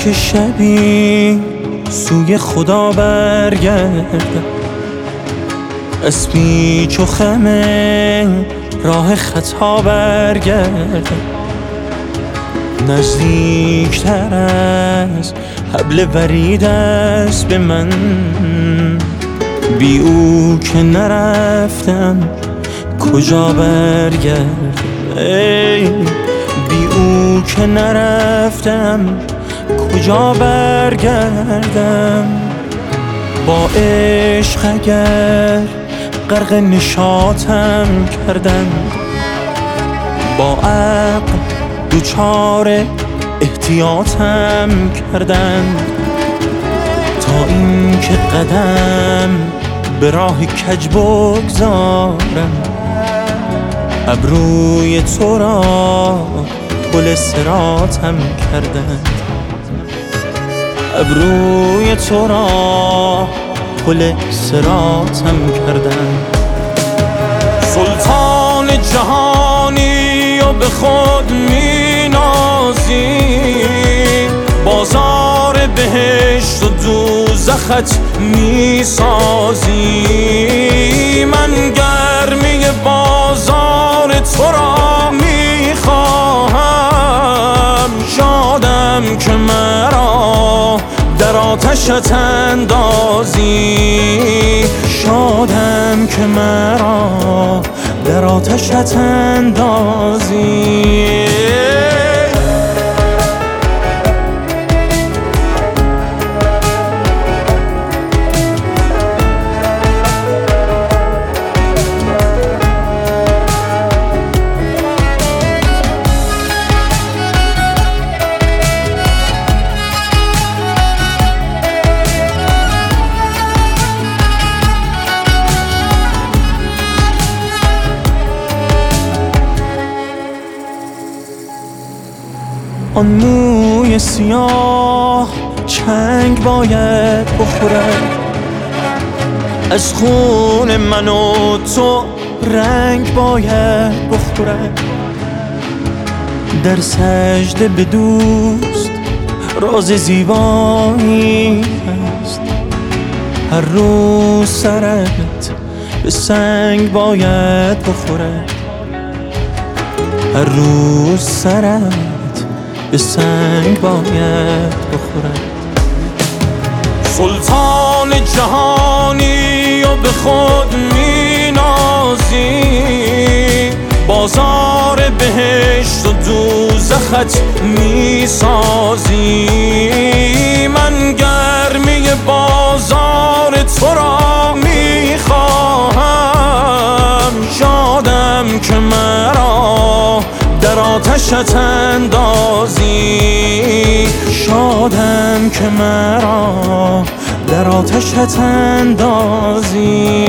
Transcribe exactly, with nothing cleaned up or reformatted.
که شبی سوی خدا برگردم، اسمی چو خمه راه خطا برگردم، نزدیکتر از حبل ورید است به من، بی او که نرفتم کجا برگردم، ای بی او که نرفتم کجا برگردم. با عشق اگر غرق نشاطم کردم، با عقل دوچار احتیاطم کردن، تا این که قدم به راه کج بگذارم، ابروی تو را پل صراطم کردن، ابروی تو را پل صراطم کردن. سلطان جهانی و به خود می نازی، بازار بهشت و دوزخت می سازی، من گرمی بازار تو را می خواهم، شادم که مرا در آتشت اندازی، شادم که مرا در آتشت اندازی. آن موی سیاه چنگ باید بخورد، از خون من و تو رنگ باید بخورد، در سجده به دوست راز زیبایی است، هر روز سرت به سنگ باید بخورد، هر روز سرت به سنگ باید بخورد. سلطان جهانی و به خود می نازی، بازار بهشت و دوزخت می سازی، من گرمی بازار تو را می خواهم، شادم که مرا در آتشت اندازی، شادم که مرا در آتشت اندازی.